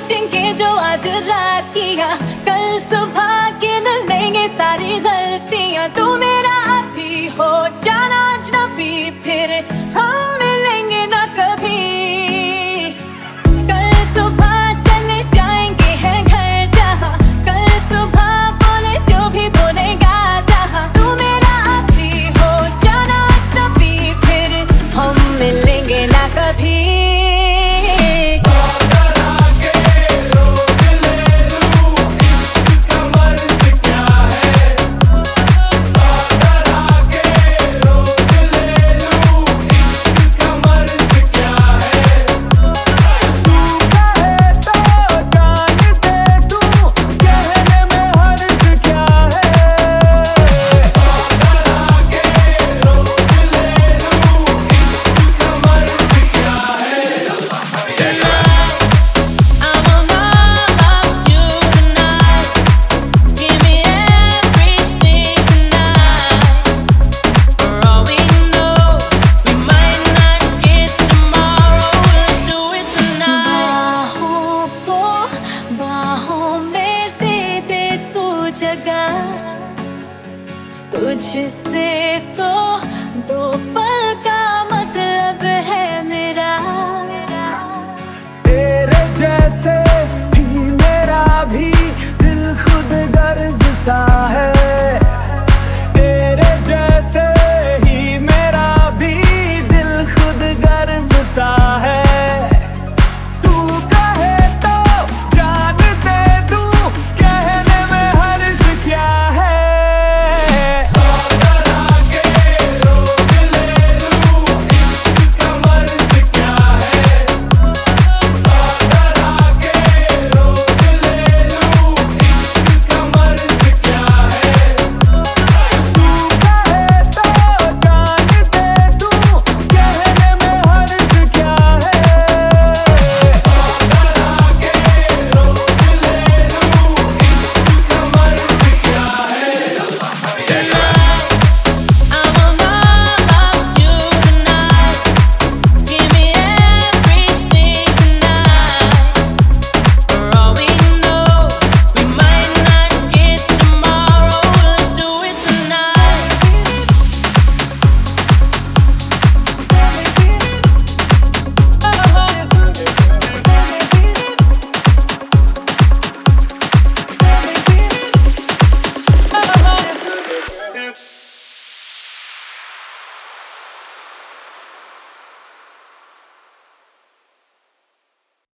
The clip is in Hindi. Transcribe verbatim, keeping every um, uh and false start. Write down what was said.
सोचेंगे जो आज रात किया, कल सुबह गिन लेंगे सारी गलतियां। तू मेरा अभी हो जाना अजनबी, फिर हम मिलेंगे ना कभी। कल सुबह चले जाएंगे हैं घर जहाँ, कल सुबह बोले जो भी बोलेगा जहाँ। तू मेरा अभी हो जाना अजनबी, फिर हम मिलेंगे ना कभी। तुझसे तो दो पल का मतलब है मेरा। तेरे जैसे ही मेरा भी दिल खुद गर्ज सा